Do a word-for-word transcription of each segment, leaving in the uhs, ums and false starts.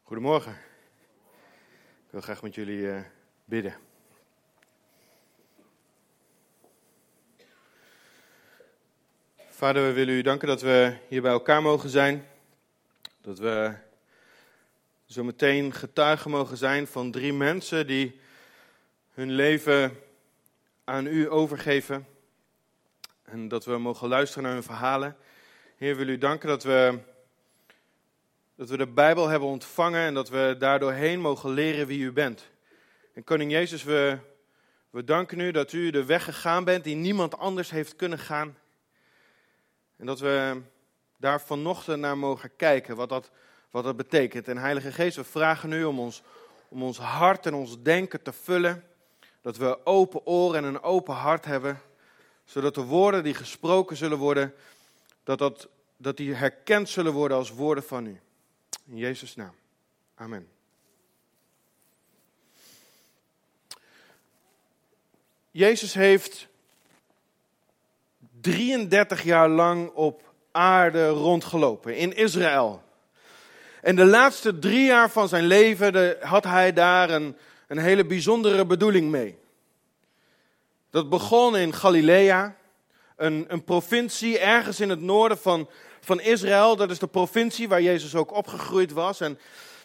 Goedemorgen. Ik wil graag met jullie uh, bidden. Vader, we willen u danken dat we hier bij elkaar mogen zijn. Dat we zo meteen getuigen mogen zijn van drie mensen die hun leven aan u overgeven. En dat we mogen luisteren naar hun verhalen. Heer, we willen u danken dat we... Dat we de Bijbel hebben ontvangen en dat we daardoor heen mogen leren wie u bent. En Koning Jezus, we, we danken u dat u de weg gegaan bent die niemand anders heeft kunnen gaan. En dat we daar vanochtend naar mogen kijken, wat dat, wat dat betekent. En Heilige Geest, we vragen u om ons, om ons hart en ons denken te vullen. Dat we open oren en een open hart hebben. Zodat de woorden die gesproken zullen worden, dat, dat, dat die herkend zullen worden als woorden van u. In Jezus' naam. Amen. Jezus heeft drieëndertig jaar lang op aarde rondgelopen in Israël. En de laatste drie jaar van zijn leven de, had hij daar een, een hele bijzondere bedoeling mee. Dat begon in Galilea, een, een provincie ergens in het noorden van Van Israël. Dat is de provincie waar Jezus ook opgegroeid was. En,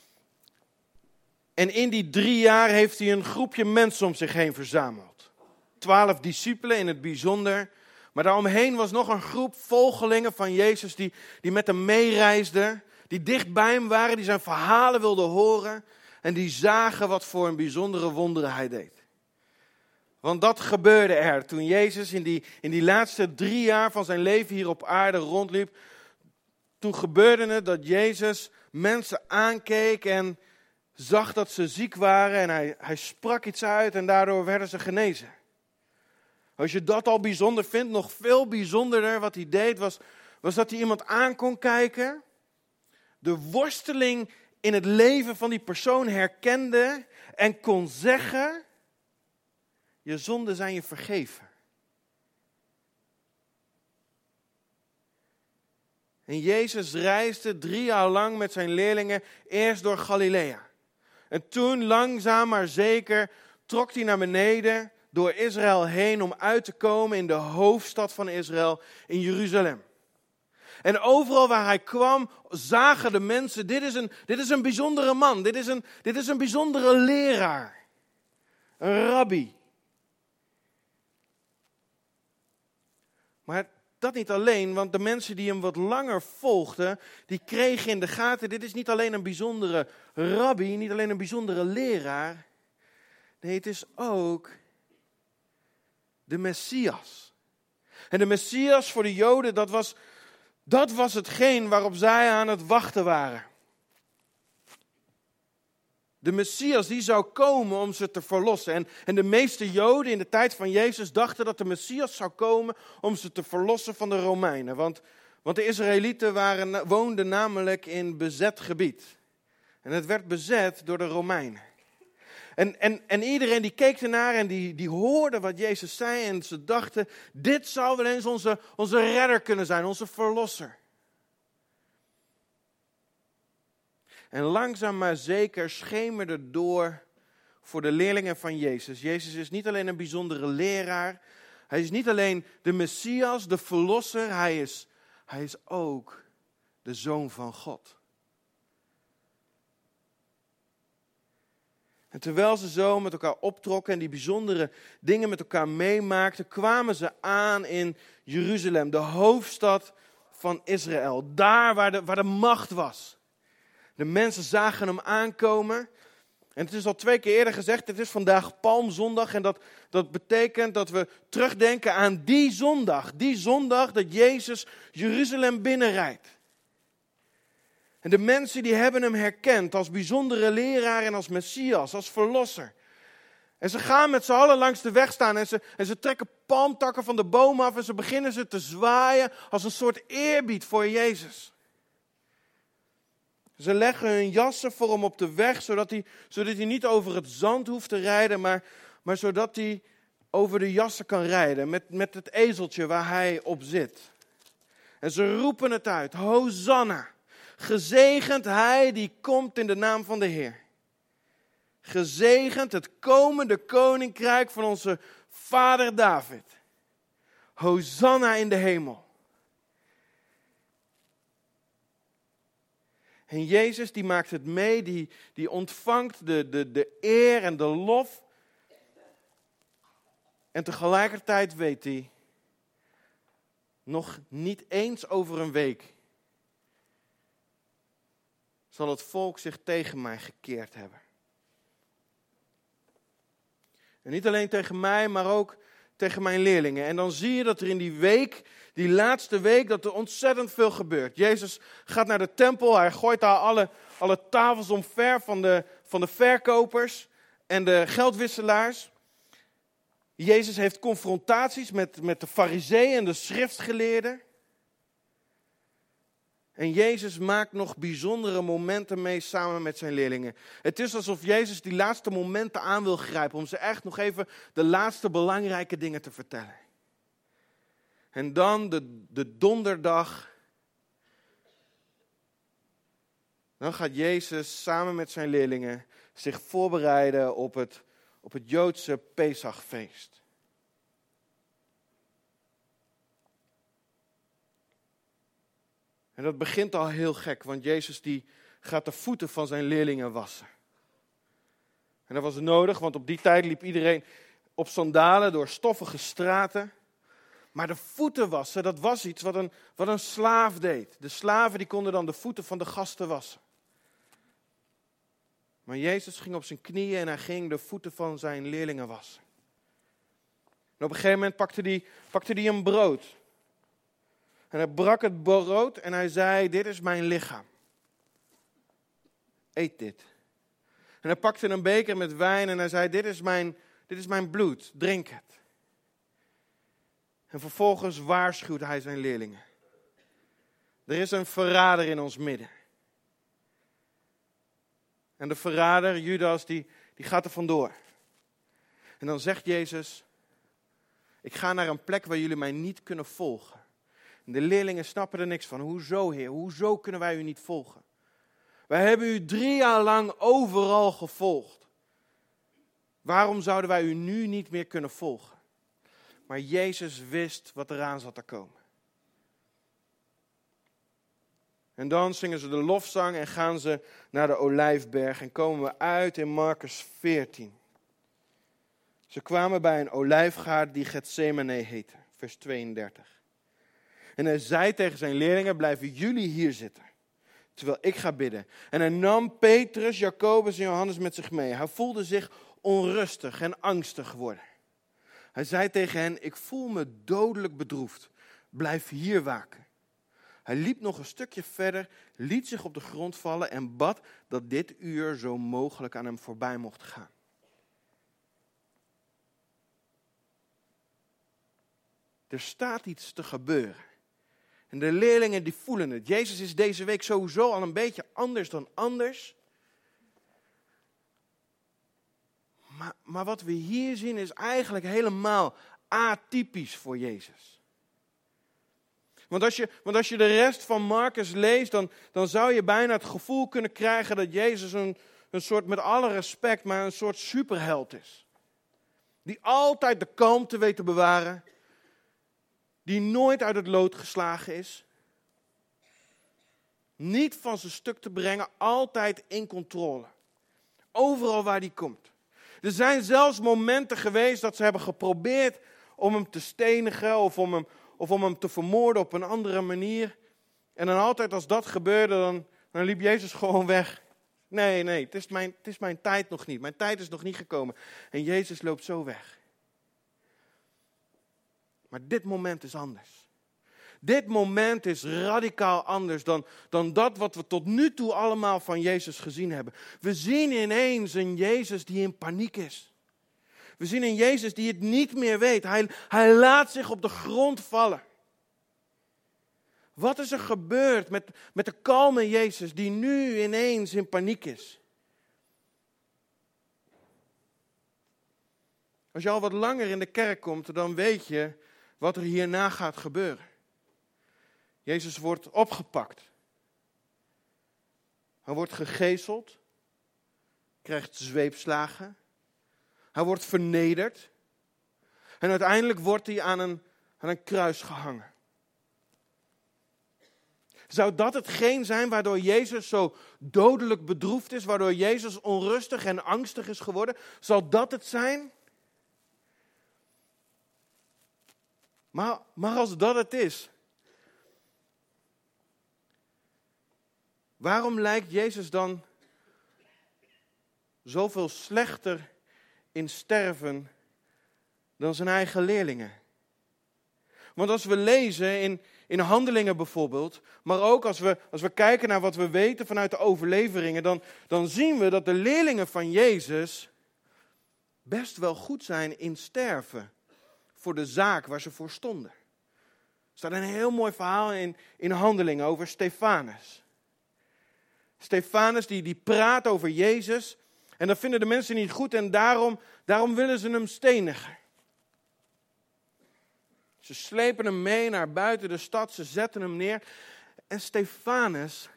en in die drie jaar heeft hij een groepje mensen om zich heen verzameld. Twaalf discipelen in het bijzonder. Maar daaromheen was nog een groep volgelingen van Jezus die, die met hem meereisden. Die dicht bij hem waren, die zijn verhalen wilden horen. En die zagen wat voor een bijzondere wonderen hij deed. Want dat gebeurde er toen Jezus in die, in die laatste drie jaar van zijn leven hier op aarde rondliep. Toen gebeurde het dat Jezus mensen aankeek en zag dat ze ziek waren en hij, hij sprak iets uit en daardoor werden ze genezen. Als je dat al bijzonder vindt, nog veel bijzonderder wat hij deed was, was dat hij iemand aan kon kijken, de worsteling in het leven van die persoon herkende en kon zeggen, je zonden zijn je vergeven. En Jezus reisde drie jaar lang met zijn leerlingen eerst door Galilea. En toen langzaam maar zeker trok hij naar beneden door Israël heen om uit te komen in de hoofdstad van Israël, in Jeruzalem. En overal waar hij kwam zagen de mensen, dit is een, dit is een bijzondere man, dit is een, dit is een bijzondere leraar, een rabbi. Maar dat niet alleen, want de mensen die hem wat langer volgden, die kregen in de gaten, dit is niet alleen een bijzondere rabbi, niet alleen een bijzondere leraar. Nee, het is ook de Messias. En de Messias voor de Joden, dat was, dat was hetgeen waarop zij aan het wachten waren. De Messias die zou komen om ze te verlossen. En, en de meeste Joden in de tijd van Jezus dachten dat de Messias zou komen om ze te verlossen van de Romeinen. Want, want de Israëlieten waren, woonden namelijk in bezet gebied. En het werd bezet door de Romeinen. En, en, en iedereen die keek ernaar en die, die hoorde wat Jezus zei. En ze dachten, dit zou wel eens onze, onze redder kunnen zijn, onze verlosser. En langzaam maar zeker schemerde door voor de leerlingen van Jezus. Jezus is niet alleen een bijzondere leraar. Hij is niet alleen de Messias, de verlosser. Hij is, hij is ook de Zoon van God. En terwijl ze zo met elkaar optrokken en die bijzondere dingen met elkaar meemaakten, kwamen ze aan in Jeruzalem, de hoofdstad van Israël. Daar waar de, waar de macht was. De mensen zagen hem aankomen. En het is al twee keer eerder gezegd, het is vandaag Palmzondag. En dat, dat betekent dat we terugdenken aan die zondag. Die zondag dat Jezus Jeruzalem binnenrijdt. En de mensen die hebben hem herkend als bijzondere leraar en als Messias, als verlosser. En ze gaan met z'n allen langs de weg staan en ze, en ze trekken palmtakken van de boom af en ze beginnen ze te zwaaien als een soort eerbied voor Jezus. Ze leggen hun jassen voor hem op de weg, zodat hij, zodat hij niet over het zand hoeft te rijden, maar, maar zodat hij over de jassen kan rijden met, met het ezeltje waar hij op zit. En ze roepen het uit, Hosanna. Gezegend hij die komt in de naam van de Heer. Gezegend het komende koninkrijk van onze vader David. Hosanna in de hemel. En Jezus die maakt het mee, die, die ontvangt de, de, de eer en de lof. En tegelijkertijd weet hij, nog niet eens over een week zal het volk zich tegen mij gekeerd hebben. En niet alleen tegen mij, maar ook tegen mijn leerlingen. En dan zie je dat er in die week, die laatste week, dat er ontzettend veel gebeurt. Jezus gaat naar de tempel, hij gooit daar alle, alle tafels omver van de, van de verkopers en de geldwisselaars. Jezus heeft confrontaties met, met de farizeeën en de schriftgeleerden. En Jezus maakt nog bijzondere momenten mee samen met zijn leerlingen. Het is alsof Jezus die laatste momenten aan wil grijpen om ze echt nog even de laatste belangrijke dingen te vertellen. En dan de, de donderdag. Dan gaat Jezus samen met zijn leerlingen zich voorbereiden op het, op het Joodse Pesachfeest. En dat begint al heel gek, want Jezus die gaat de voeten van zijn leerlingen wassen. En dat was nodig, want op die tijd liep iedereen op sandalen door stoffige straten. Maar de voeten wassen, dat was iets wat een, wat een slaaf deed. De slaven die konden dan de voeten van de gasten wassen. Maar Jezus ging op zijn knieën en hij ging de voeten van zijn leerlingen wassen. En op een gegeven moment pakte hij, pakte hij een brood. En hij brak het brood en hij zei, dit is mijn lichaam. Eet dit. En hij pakte een beker met wijn en hij zei, dit is mijn, dit is mijn bloed, drink het. En vervolgens waarschuwt hij zijn leerlingen. Er is een verrader in ons midden. En de verrader, Judas, die, die gaat er vandoor. En dan zegt Jezus, ik ga naar een plek waar jullie mij niet kunnen volgen. En de leerlingen snappen er niks van. Hoezo, Heer? Hoezo kunnen wij u niet volgen? Wij hebben u drie jaar lang overal gevolgd. Waarom zouden wij u nu niet meer kunnen volgen? Maar Jezus wist wat eraan zat te komen. En dan zingen ze de lofzang en gaan ze naar de Olijfberg. En komen we uit in Marcus veertien. Ze kwamen bij een olijfgaard die Getsemane heette. Vers tweeëndertig. En hij zei tegen zijn leerlingen, blijven jullie hier zitten, terwijl ik ga bidden. En hij nam Petrus, Jacobus en Johannes met zich mee. Hij voelde zich onrustig en angstig worden. Hij zei tegen hen, ik voel me dodelijk bedroefd. Blijf hier waken. Hij liep nog een stukje verder, liet zich op de grond vallen en bad dat dit uur zo mogelijk aan hem voorbij mocht gaan. Er staat iets te gebeuren. En de leerlingen die voelen het. Jezus is deze week sowieso al een beetje anders dan anders. Maar, maar wat we hier zien is eigenlijk helemaal atypisch voor Jezus. Want als je, want als je de rest van Marcus leest, dan, dan zou je bijna het gevoel kunnen krijgen dat Jezus een, een soort, met alle respect, maar een soort superheld is. Die altijd de kalmte weet te bewaren. Die nooit uit het lood geslagen is. Niet van zijn stuk te brengen, altijd in controle. Overal waar hij komt. Er zijn zelfs momenten geweest dat ze hebben geprobeerd om hem te stenigen of om hem, of om hem te vermoorden op een andere manier. En dan altijd als dat gebeurde, dan, dan liep Jezus gewoon weg. Nee, nee, het is, mijn, het is mijn tijd nog niet. Mijn tijd is nog niet gekomen. En Jezus loopt zo weg. Maar dit moment is anders. Dit moment is radicaal anders dan, dan dat wat we tot nu toe allemaal van Jezus gezien hebben. We zien ineens een Jezus die in paniek is. We zien een Jezus die het niet meer weet. Hij, hij laat zich op de grond vallen. Wat is er gebeurd met, met de kalme Jezus die nu ineens in paniek is? Als je al wat langer in de kerk komt, dan weet je wat er hierna gaat gebeuren. Jezus wordt opgepakt. Hij wordt gegezeld, krijgt zweepslagen, hij wordt vernederd en uiteindelijk wordt hij aan een, aan een kruis gehangen. Zou dat hetgeen zijn waardoor Jezus zo dodelijk bedroefd is, waardoor Jezus onrustig en angstig is geworden? Zal dat het zijn? Maar, maar als dat het is, waarom lijkt Jezus dan zoveel slechter in sterven dan zijn eigen leerlingen? Want als we lezen in, in Handelingen bijvoorbeeld, maar ook als we, als we kijken naar wat we weten vanuit de overleveringen, dan, dan zien we dat de leerlingen van Jezus best wel goed zijn in sterven voor de zaak waar ze voor stonden. Er staat een heel mooi verhaal in, in Handelingen over Stefanus. Stefanus die, die praat over Jezus en dat vinden de mensen niet goed en daarom, daarom willen ze hem stenigen. Ze slepen hem mee naar buiten de stad, ze zetten hem neer. En Stefanus,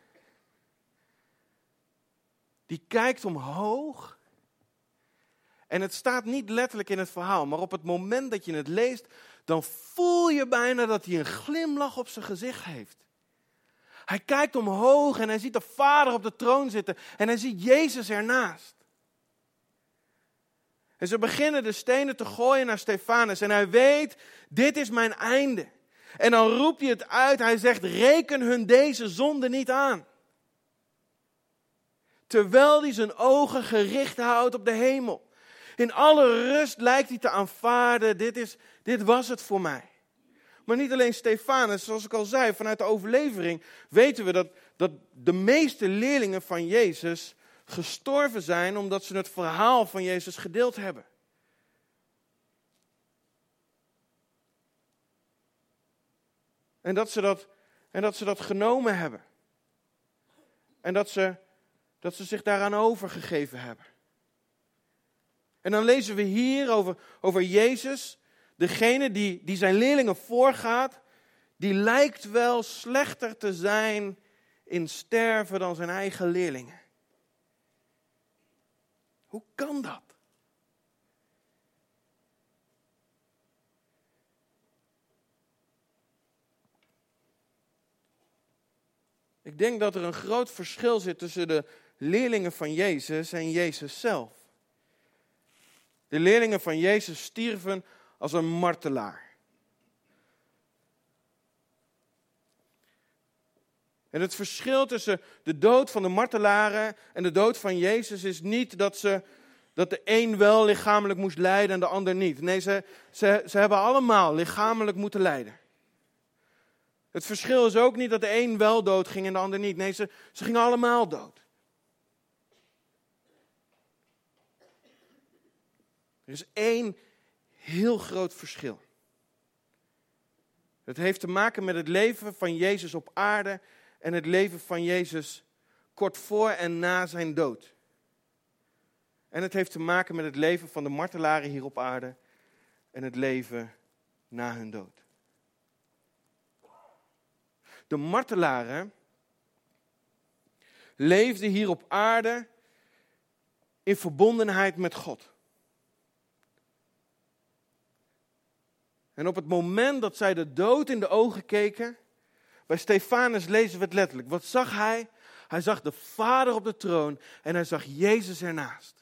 die kijkt omhoog. En het staat niet letterlijk in het verhaal, maar op het moment dat je het leest, dan voel je bijna dat hij een glimlach op zijn gezicht heeft. Hij kijkt omhoog en hij ziet de Vader op de troon zitten en hij ziet Jezus ernaast. En ze beginnen de stenen te gooien naar Stefanus en hij weet, dit is mijn einde. En dan roept hij het uit, hij zegt, reken hun deze zonde niet aan. Terwijl hij zijn ogen gericht houdt op de hemel. In alle rust lijkt hij te aanvaarden, dit, is, dit was het voor mij. Maar niet alleen Stefanus, zoals ik al zei, vanuit de overlevering weten we dat, dat de meeste leerlingen van Jezus gestorven zijn omdat ze het verhaal van Jezus gedeeld hebben. En dat ze dat, en dat, ze dat genomen hebben. En dat ze, dat ze zich daaraan overgegeven hebben. En dan lezen we hier over, over Jezus, degene die, die zijn leerlingen voorgaat, die lijkt wel slechter te zijn in sterven dan zijn eigen leerlingen. Hoe kan dat? Ik denk dat er een groot verschil zit tussen de leerlingen van Jezus en Jezus zelf. De leerlingen van Jezus stierven als een martelaar. En het verschil tussen de dood van de martelaren en de dood van Jezus is niet dat, ze, dat de een wel lichamelijk moest lijden en de ander niet. Nee, ze, ze, ze hebben allemaal lichamelijk moeten lijden. Het verschil is ook niet dat de een wel dood ging en de ander niet. Nee, ze, ze gingen allemaal dood. Er is één heel groot verschil. Het heeft te maken met het leven van Jezus op aarde en het leven van Jezus kort voor en na zijn dood. En het heeft te maken met het leven van de martelaren hier op aarde en het leven na hun dood. De martelaren leefden hier op aarde in verbondenheid met God. En op het moment dat zij de dood in de ogen keken, bij Stefanus lezen we het letterlijk. Wat zag hij? Hij zag de Vader op de troon en hij zag Jezus ernaast.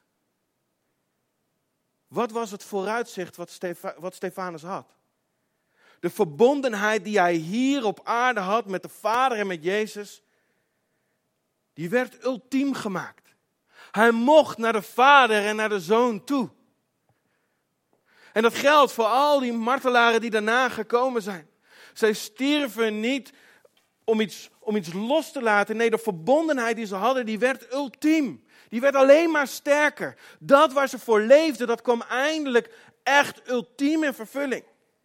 Wat was het vooruitzicht wat, Stefa, wat Stefanus had? De verbondenheid die hij hier op aarde had met de Vader en met Jezus, die werd ultiem gemaakt. Hij mocht naar de Vader en naar de Zoon toe. En dat geldt voor al die martelaren die daarna gekomen zijn. Zij stierven niet om iets, om iets los te laten. Nee, de verbondenheid die ze hadden, die werd ultiem. Die werd alleen maar sterker. Dat waar ze voor leefden, dat kwam eindelijk echt ultiem in vervulling.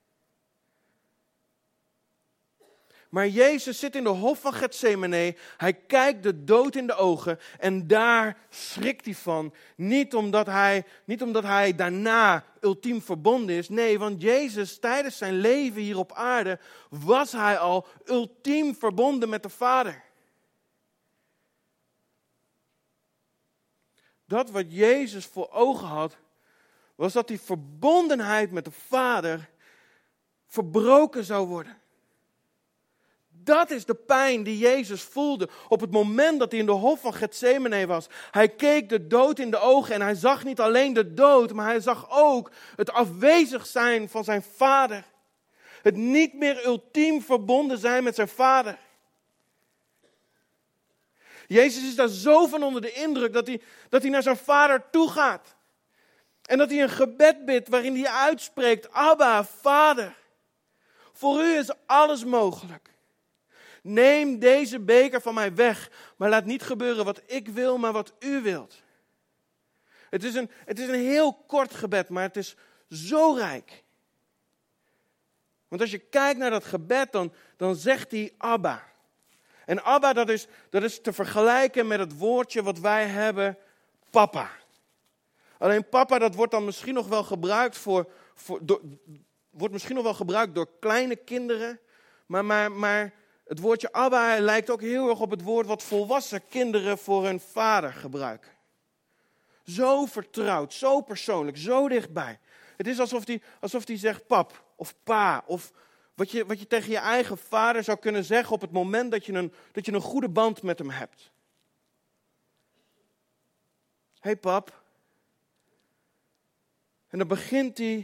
Maar Jezus zit in de hof van Getsemane. Hij kijkt de dood in de ogen en daar schrikt hij van. Niet omdat hij, niet omdat hij daarna ultiem verbonden is. Nee, want Jezus tijdens zijn leven hier op aarde was hij al ultiem verbonden met de Vader. dat wat Jezus voor ogen had, was dat die verbondenheid met de Vader verbroken zou worden. Dat is de pijn die Jezus voelde op het moment dat hij in de hof van Getsemane was. Hij keek de dood in de ogen en hij zag niet alleen de dood, maar hij zag ook het afwezig zijn van zijn Vader. Het niet meer ultiem verbonden zijn met zijn Vader. Jezus is daar zo van onder de indruk dat hij, dat hij naar zijn Vader toe gaat. En dat hij een gebed bidt waarin hij uitspreekt, Abba, Vader, voor u is alles mogelijk. Neem deze beker van mij weg, maar laat niet gebeuren wat ik wil, maar wat u wilt. Het is een, het is een heel kort gebed, maar het is zo rijk. Want als je kijkt naar dat gebed, dan, dan zegt hij Abba. En Abba, dat is, dat is te vergelijken met het woordje wat wij hebben, papa. Alleen papa, dat wordt dan misschien nog wel gebruikt voor, voor door, wordt misschien nog wel gebruikt door kleine kinderen, maar, maar, maar het woordje Abba lijkt ook heel erg op het woord wat volwassen kinderen voor hun vader gebruiken. Zo vertrouwd, zo persoonlijk, zo dichtbij. Het is alsof hij alsof die zegt pap of pa of wat je, wat je tegen je eigen vader zou kunnen zeggen op het moment dat je een, dat je een goede band met hem hebt. Hé hey pap. En dan begint hij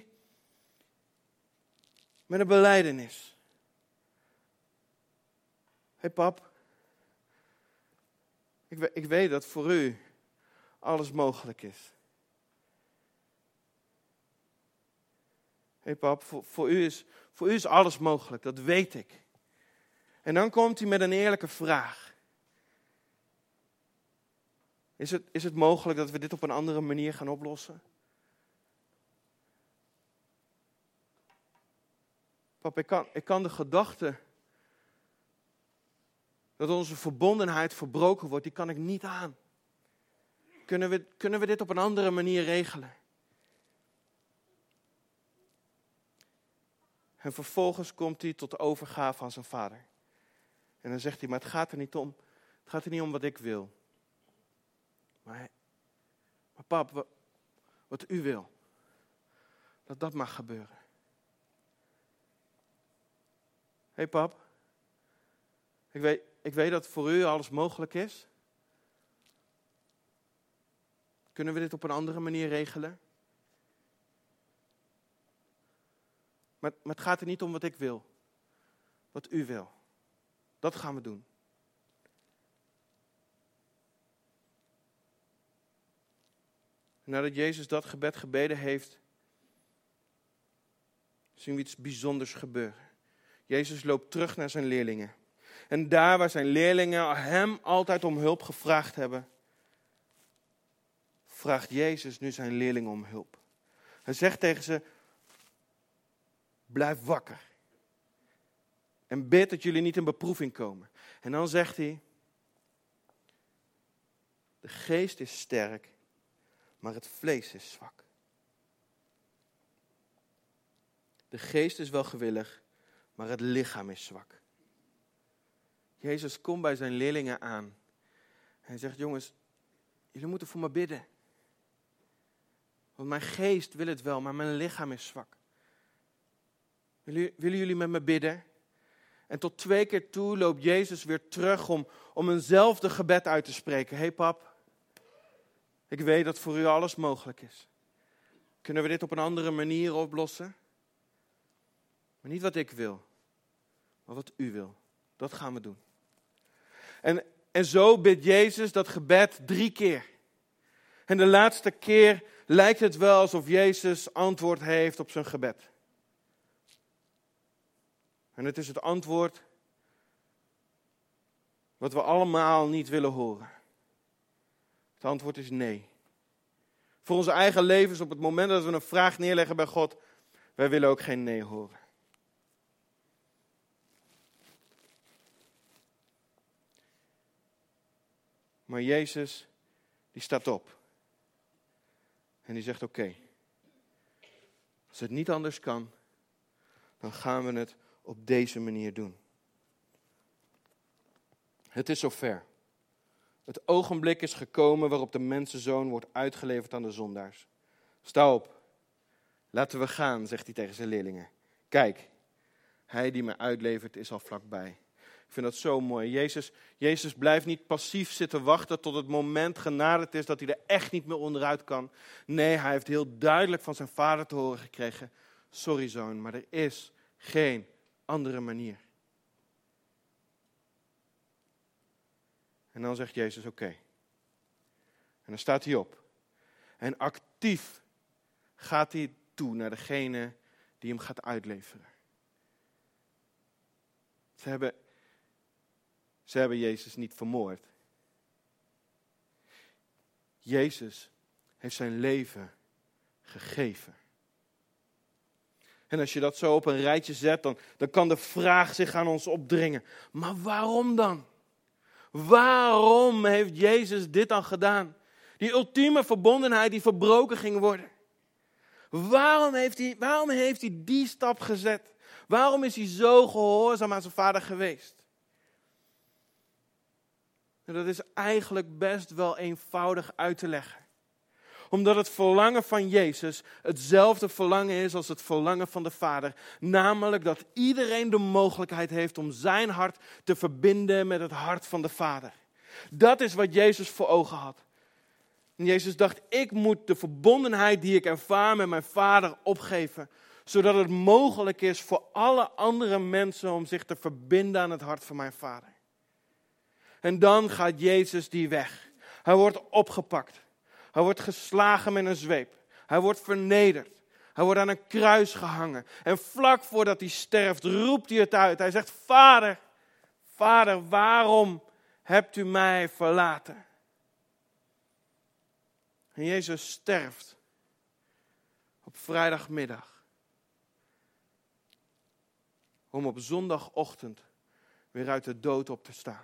met een belijdenis. Hé hey pap, ik, ik weet dat voor u alles mogelijk is. Hé hey pap, voor, voor, u is, voor u is alles mogelijk, dat weet ik. En dan komt hij met een eerlijke vraag. Is het, is het mogelijk dat we dit op een andere manier gaan oplossen? Pap, ik kan, ik kan de gedachte dat onze verbondenheid verbroken wordt, die kan ik niet aan. Kunnen we, kunnen we dit op een andere manier regelen? En vervolgens komt hij tot de overgave aan zijn vader. En dan zegt hij, maar het gaat er niet om. Het gaat er niet om wat ik wil. Maar, maar pap, wat, wat u wil. Dat dat mag gebeuren. Hé hey pap. Ik weet, ik weet dat voor u alles mogelijk is. Kunnen we dit op een andere manier regelen? Maar, maar het gaat er niet om wat ik wil. Wat u wil. Dat gaan we doen. En nadat Jezus dat gebed gebeden heeft, zien we iets bijzonders gebeuren. Jezus loopt terug naar zijn leerlingen. En daar waar zijn leerlingen hem altijd om hulp gevraagd hebben, vraagt Jezus nu zijn leerlingen om hulp. Hij zegt tegen ze, blijf wakker. En bid dat jullie niet in beproeving komen. En dan zegt hij, de geest is sterk, maar het vlees is zwak. De geest is wel gewillig, maar het lichaam is zwak. Jezus komt bij zijn leerlingen aan. Hij zegt, jongens, jullie moeten voor me bidden. Want mijn geest wil het wel, maar mijn lichaam is zwak. Willen, willen jullie met me bidden? En tot twee keer toe loopt Jezus weer terug om, om eenzelfde gebed uit te spreken. Hé hey pap, ik weet dat voor u alles mogelijk is. Kunnen we dit op een andere manier oplossen? Maar niet wat ik wil, maar wat u wil. Dat gaan we doen. En, en zo bidt Jezus dat gebed drie keer. En de laatste keer lijkt het wel alsof Jezus antwoord heeft op zijn gebed. En het is het antwoord wat we allemaal niet willen horen. Het antwoord is nee. Voor onze eigen levens op het moment dat we een vraag neerleggen bij God, wij willen ook geen nee horen. Maar Jezus, die staat op. En die zegt, oké, okay, als het niet anders kan, dan gaan we het op deze manier doen. Het is zover. Het ogenblik is gekomen waarop de mensenzoon wordt uitgeleverd aan de zondaars. Sta op, laten we gaan, zegt hij tegen zijn leerlingen. Kijk, hij die mij uitlevert is al vlakbij. Ik vind dat zo mooi. Jezus, Jezus blijft niet passief zitten wachten tot het moment genaderd is dat hij er echt niet meer onderuit kan. Nee, hij heeft heel duidelijk van zijn vader te horen gekregen. Sorry zoon, maar er is geen andere manier. En dan zegt Jezus oké. Okay. En dan staat hij op. En actief gaat hij toe naar degene die hem gaat uitleveren. Ze hebben, ze hebben Jezus niet vermoord. Jezus heeft zijn leven gegeven. En als je dat zo op een rijtje zet, dan, dan kan de vraag zich aan ons opdringen. Maar waarom dan? Waarom heeft Jezus dit dan gedaan? Die ultieme verbondenheid die verbroken ging worden. Waarom heeft hij, waarom heeft hij die stap gezet? Waarom is hij zo gehoorzaam aan zijn vader geweest? En dat is eigenlijk best wel eenvoudig uit te leggen. Omdat het verlangen van Jezus hetzelfde verlangen is als het verlangen van de Vader. Namelijk dat iedereen de mogelijkheid heeft om zijn hart te verbinden met het hart van de Vader. Dat is wat Jezus voor ogen had. En Jezus dacht, ik moet de verbondenheid die ik ervaar met mijn Vader opgeven. Zodat het mogelijk is voor alle andere mensen om zich te verbinden aan het hart van mijn Vader. En dan gaat Jezus die weg. Hij wordt opgepakt. Hij wordt geslagen met een zweep. Hij wordt vernederd. Hij wordt aan een kruis gehangen. En vlak voordat hij sterft, roept hij het uit. Hij zegt, Vader, Vader, waarom hebt u mij verlaten? En Jezus sterft op vrijdagmiddag. Om op zondagochtend weer uit de dood op te staan.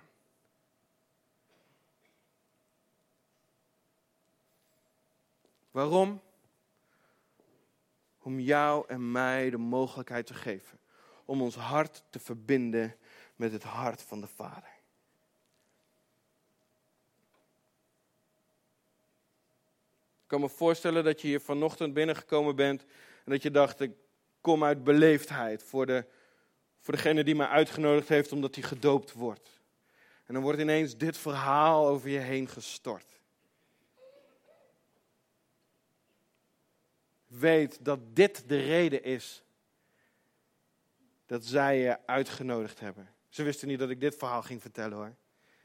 Waarom? Om jou en mij de mogelijkheid te geven. Om ons hart te verbinden met het hart van de Vader. Ik kan me voorstellen dat je hier vanochtend binnengekomen bent. En dat je dacht, ik kom uit beleefdheid voor, de, voor degene die mij uitgenodigd heeft omdat hij gedoopt wordt. En dan wordt ineens dit verhaal over je heen gestort. Weet dat dit de reden is dat zij je uitgenodigd hebben. Ze wisten niet dat ik dit verhaal ging vertellen hoor.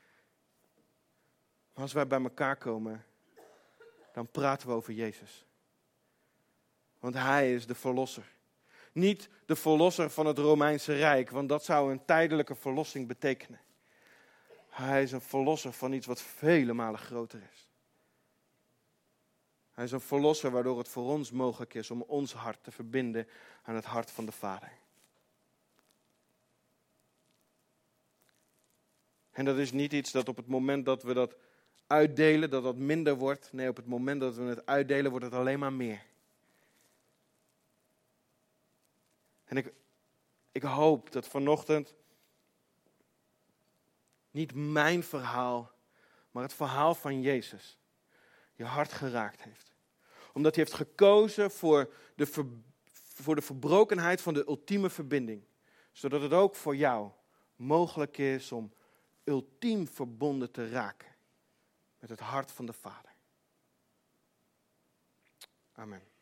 Maar als wij bij elkaar komen, dan praten we over Jezus. Want hij is de verlosser. Niet de verlosser van het Romeinse Rijk, want dat zou een tijdelijke verlossing betekenen. Hij is een verlosser van iets wat vele malen groter is. Hij is een verlosser waardoor het voor ons mogelijk is om ons hart te verbinden aan het hart van de Vader. En dat is niet iets dat op het moment dat we dat uitdelen, dat dat minder wordt. Nee, op het moment dat we het uitdelen, wordt het alleen maar meer. En ik, ik hoop dat vanochtend niet mijn verhaal, maar het verhaal van Jezus je hart geraakt heeft. Omdat hij heeft gekozen voor de, ver, voor de verbrokenheid van de ultieme verbinding. Zodat het ook voor jou mogelijk is om ultiem verbonden te raken met het hart van de Vader. Amen.